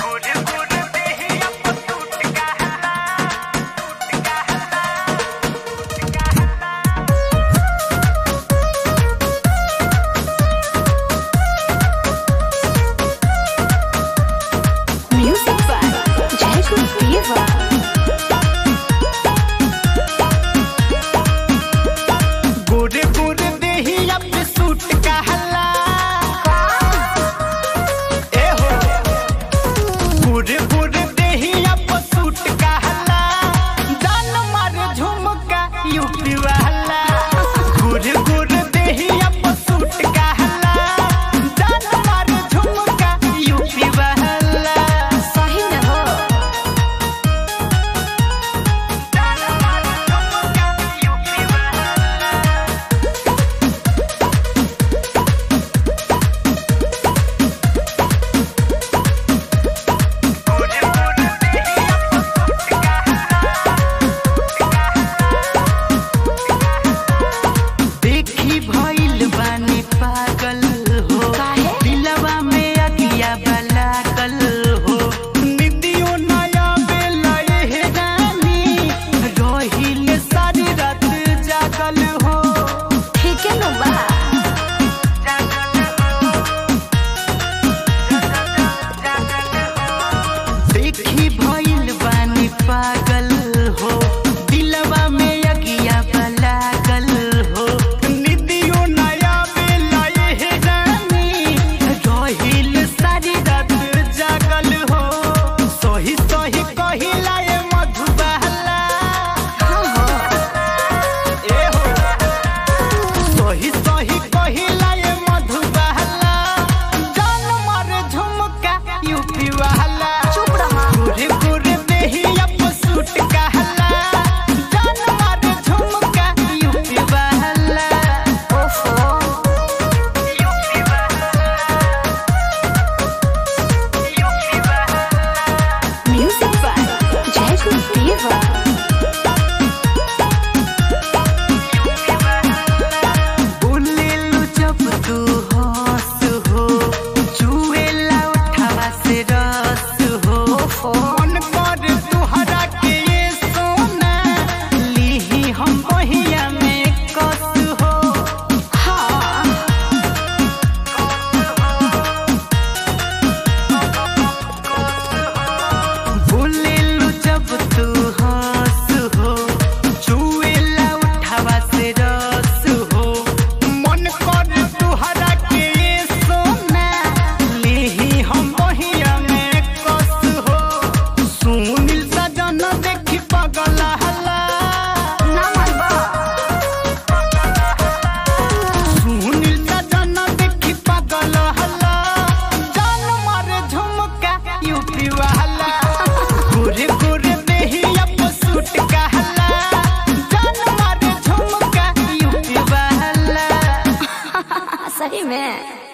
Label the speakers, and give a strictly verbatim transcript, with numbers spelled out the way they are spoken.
Speaker 1: पागल हो दिलवा में अगिया लागल हो निदियो नया बेलाए हे रानी रहिल सारी रात जागल हो सही सही कहिला ए मधुबाला ए हो सही सही कहिला ए मधुबाला जान मारे झुमका यूपी वाला चुप रहा पूरे पूरे देहिया सूट कहला जान मारे झुमका यूपी वाला ओफो यूपी वाला यूपी वाला
Speaker 2: म्यूजिक बाय जयकुल देवा
Speaker 1: बोलेलु जब तू हंस हो चुएला उठावा से रस हो मन कर तुहरा के ये सोना लीही हम बहिया में कस हो
Speaker 2: हाँ
Speaker 1: बोलेलु जब तू हंस हो चुएला उठावा से रस हो मन कर तुहरा के ये सोना लीही हम बहिया में कस हो सुनील सजन देखी पगल हला
Speaker 2: ना मनबा
Speaker 1: सुनील सजन देखी पगल हला जान मारे झुमका यूपी वाला गोरे गोरे देहिया सूट कहला जान मारे झुमका यूपी वाला
Speaker 2: सही में।